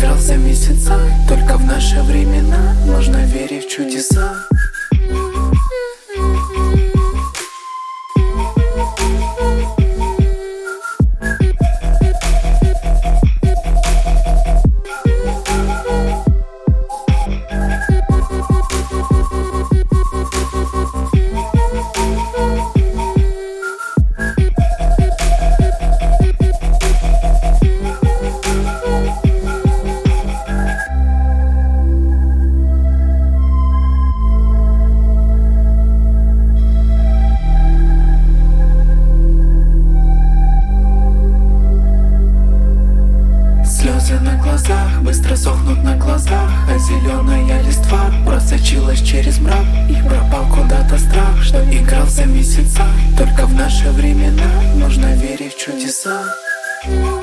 игрался месяца. Только в наши времена нужно верить в чудеса. Слезы на глазах быстро сохнут на глазах, а зеленая листва просочилась через мрак. И пропал куда-то страх, что игрался месяца. Только в наши времена нужно верить в чудеса.